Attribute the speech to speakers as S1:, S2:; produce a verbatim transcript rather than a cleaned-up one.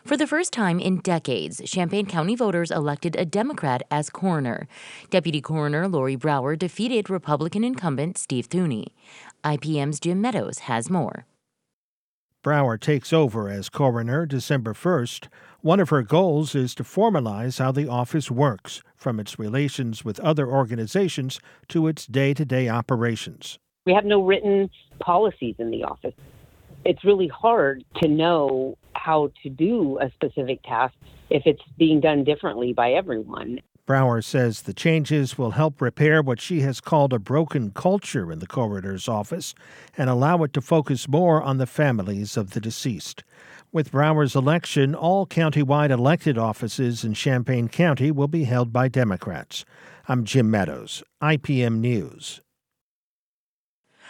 S1: For the first time in decades, Champaign County voters elected a Democrat as coroner. Deputy Coroner Lori Brower defeated Republican incumbent Steve Thuney. I P M's Jim Meadows has more.
S2: Brower takes over as coroner December first. One of her goals is to formalize how the office works, from its relations with other organizations to its day-to-day operations.
S3: We have no written policies in the office. It's really hard to know how to do a specific task if it's being done differently by everyone.
S2: Brower says the changes will help repair what she has called a broken culture in the coroner's office and allow it to focus more on the families of the deceased. With Brower's election, all countywide elected offices in Champaign County will be held by Democrats. I'm Jim Meadows, I P M News.